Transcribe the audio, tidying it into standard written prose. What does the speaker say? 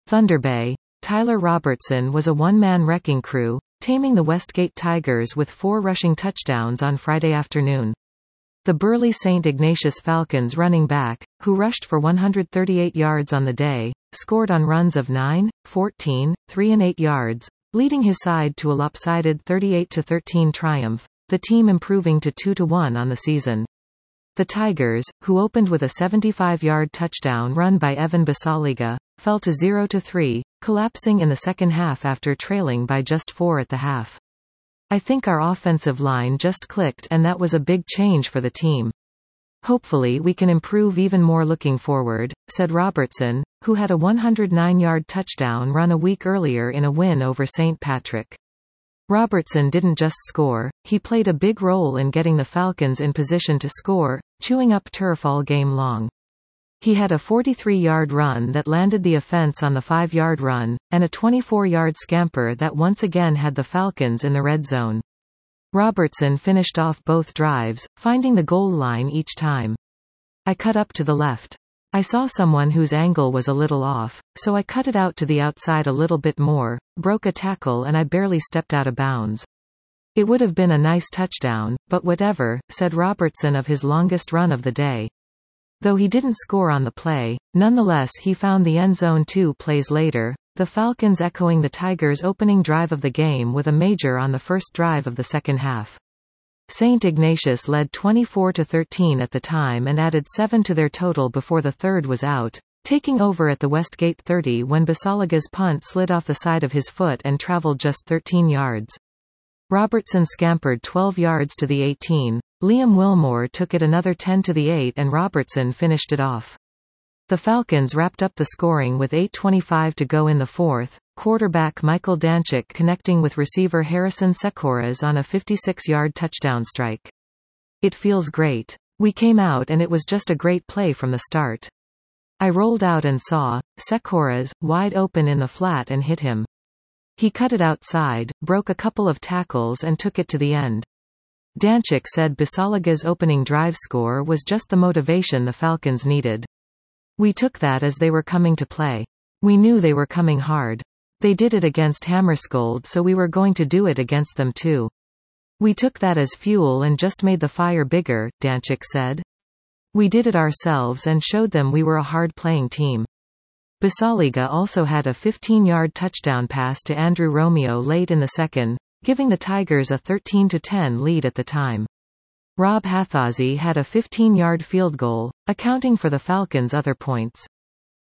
Thunder Bay. Tyler Robertson was a one-man wrecking crew, taming the Westgate Tigers with 4 rushing touchdowns on Friday afternoon. The burly St. Ignatius Falcons running back, who rushed for 138 yards on the day, scored on runs of 9, 14, 3 and 8 yards, leading his side to a lopsided 38-13 triumph, the team improving to 2-1 on the season. The Tigers, who opened with a 75-yard touchdown run by Evan Basaliga, fell to 0-3, collapsing in the second half after trailing by just 4 at the half. I think our offensive line just clicked and that was a big change for the team. Hopefully we can improve even more looking forward, said Robertson, who had a 109-yard touchdown run a week earlier in a win over St. Patrick. Robertson didn't just score, he played a big role in getting the Falcons in position to score, chewing up turf all game long. He had a 43-yard run that landed the offense on the 5-yard run, and a 24-yard scamper that once again had the Falcons in the red zone. Robertson finished off both drives, finding the goal line each time. I cut up to the left. I saw someone whose angle was a little off, so I cut it out to the outside a little bit more, broke a tackle and I barely stepped out of bounds. It would have been a nice touchdown, but whatever, said Robertson of his longest run of the day. Though he didn't score on the play, nonetheless he found the end zone 2 plays later, the Falcons echoing the Tigers' opening drive of the game with a major on the first drive of the second half. St. Ignatius led 24-13 at the time and added 7 to their total before the third was out, taking over at the Westgate 30 when Basaliga's punt slid off the side of his foot and traveled just 13 yards. Robertson scampered 12 yards to the 18, Liam Wilmore took it another 10 to the 8 and Robertson finished it off. The Falcons wrapped up the scoring with 8:25 to go in the fourth, quarterback Michael Danchik connecting with receiver Harrison Sekoras on a 56-yard touchdown strike. It feels great. We came out and it was just a great play from the start. I rolled out and saw Sekoras wide open in the flat and hit him. He cut it outside, broke a couple of tackles and took it to the end. Danchik said Basaliga's opening drive score was just the motivation the Falcons needed. We took that as they were coming to play. We knew they were coming hard. They did it against Hammarskjöld, so we were going to do it against them too. We took that as fuel and just made the fire bigger, Danchik said. We did it ourselves and showed them we were a hard-playing team. Basaliga also had a 15-yard touchdown pass to Andrew Romeo late in the second, giving the Tigers a 13-10 lead at the time. Rob Hathazi had a 15-yard field goal, accounting for the Falcons' other points.